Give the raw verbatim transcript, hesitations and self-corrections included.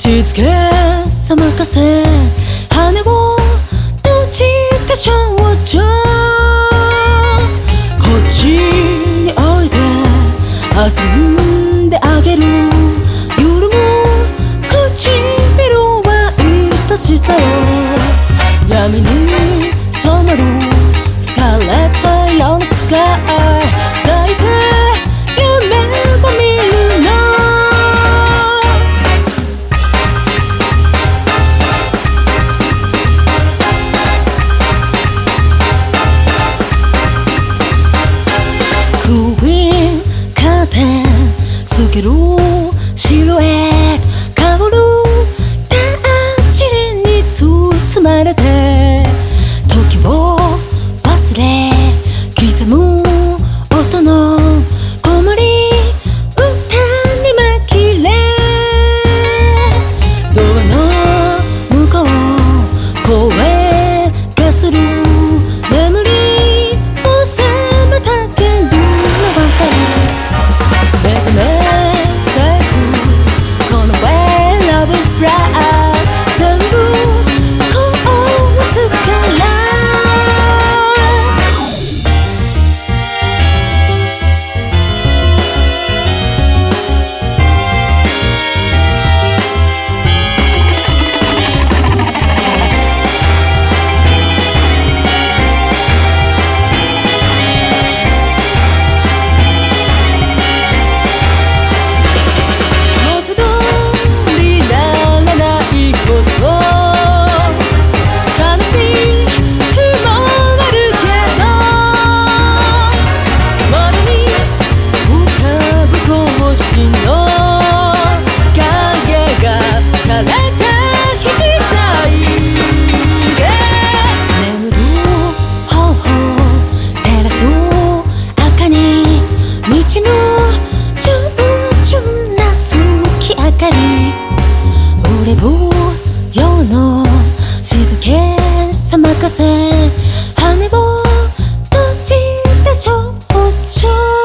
静けさまかせ羽を閉じた少女、こっちにおいで遊んであげる。夜も唇は愛しさを闇に染まるスカーレット色のスカイ抱いて夢を見るの。首カーテン透けるシルエット香るダージリンに包まれて時を忘れ刻む音の子守歌に紛れドアの向こう声がする。眠りを覚めたけどのばかり目覚めてくこの Way Love Fly 全部壊すから俺を夜の静けさまかせ羽を閉じた少女。